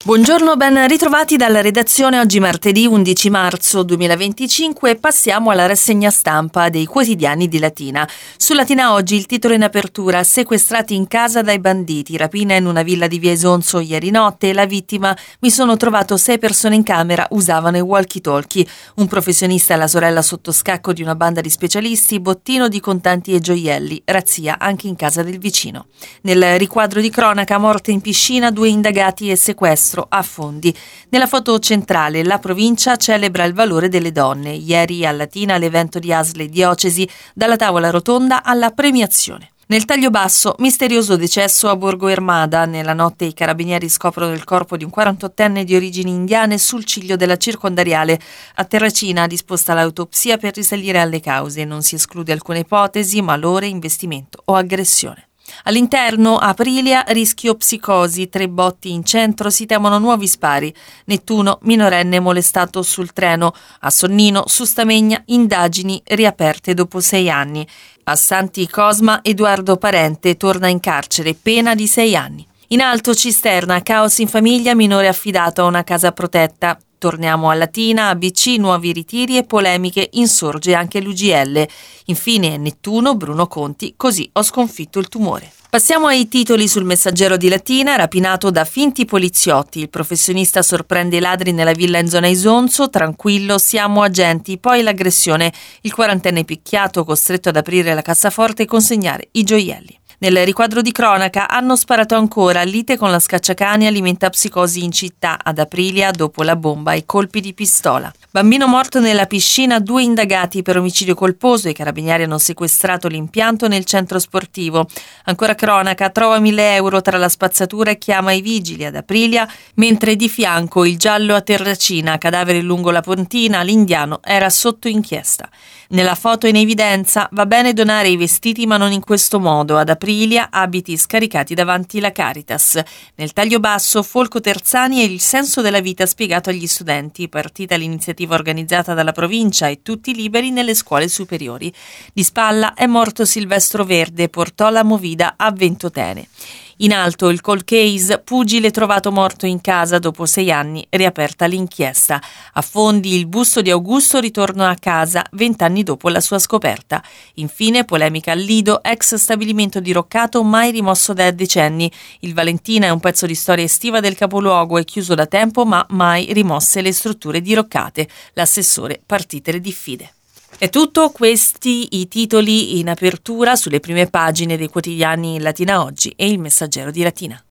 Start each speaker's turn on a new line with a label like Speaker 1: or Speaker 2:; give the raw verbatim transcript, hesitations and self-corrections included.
Speaker 1: Buongiorno, ben ritrovati dalla redazione. Oggi martedì undici marzo duemilaventicinque passiamo alla rassegna stampa dei quotidiani di Latina. Su Latina Oggi il titolo in apertura: sequestrati in casa dai banditi, rapina in una villa di Via Esonzo ieri notte, la vittima: mi sono trovato sei persone in camera, usavano i walkie-talkie. Un professionista e la sorella sotto scacco di una banda di specialisti, bottino di contanti e gioielli, razzia anche in casa del vicino. Nel riquadro di cronaca: morte in piscina, due indagati e sequestro a Fondi. Nella foto centrale la provincia celebra il valore delle donne. Ieri a Latina l'evento di A S L e diocesi, dalla tavola rotonda alla premiazione. Nel taglio basso, misterioso decesso a Borgo Ermada. Nella notte i carabinieri scoprono il corpo di un quarantottenne di origini indiane sul ciglio della circondariale. A Terracina disposta l'autopsia per risalire alle cause. Non si esclude alcuna ipotesi: malore, investimento o aggressione. All'interno, Aprilia, rischio psicosi, tre botti in centro, si temono nuovi spari. Nettuno, minorenne molestato sul treno. A Sonnino, su Stamegna, indagini riaperte dopo sei anni. A Santi Cosma, Edoardo Parente torna in carcere, pena di sei anni. In Alto Cisterna, caos in famiglia, minore affidato a una casa protetta. Torniamo a Latina, A B C, nuovi ritiri e polemiche, insorge anche l'U G L. Infine Nettuno, Bruno Conti, così ho sconfitto il tumore. Passiamo ai titoli sul Messaggero di Latina. Rapinato da finti poliziotti, il professionista sorprende i ladri nella villa in zona Isonzo, tranquillo, siamo agenti. Poi l'aggressione, il quarantenne picchiato, costretto ad aprire la cassaforte e consegnare i gioielli. Nel riquadro di cronaca: hanno sparato ancora, lite con la scacciacani alimenta psicosi in città. Ad Aprilia, dopo la bomba e colpi di pistola. Bambino morto nella piscina, due indagati per omicidio colposo, i carabinieri hanno sequestrato l'impianto nel centro sportivo. Ancora cronaca: trova mille euro tra la spazzatura e chiama i vigili. Ad Aprilia, mentre di fianco il giallo a Terracina, cadavere lungo la pontina, l'indiano era sotto inchiesta. Nella foto in evidenza: va bene donare i vestiti ma non in questo modo. Ad Aprilia, abiti scaricati davanti la Caritas. Nel taglio basso, Folco Terzani e il senso della vita spiegato agli studenti. Partita l'iniziativa organizzata dalla provincia e tutti liberi nelle scuole superiori. Di spalla è morto Silvestro Verde, portò la movida a Ventotene. In alto il cold case: pugile trovato morto in casa dopo sei anni, riaperta l'inchiesta. A Fondi il busto di Augusto ritorna a casa vent'anni dopo la sua scoperta. Infine polemica al Lido, ex stabilimento diroccato mai rimosso da decenni. Il Valentina è un pezzo di storia estiva del capoluogo, è chiuso da tempo ma mai rimosse le strutture diroccate. L'assessore Partitere diffide. È tutto, questi i titoli in apertura sulle prime pagine dei quotidiani Latina Oggi e il Messaggero di Latina.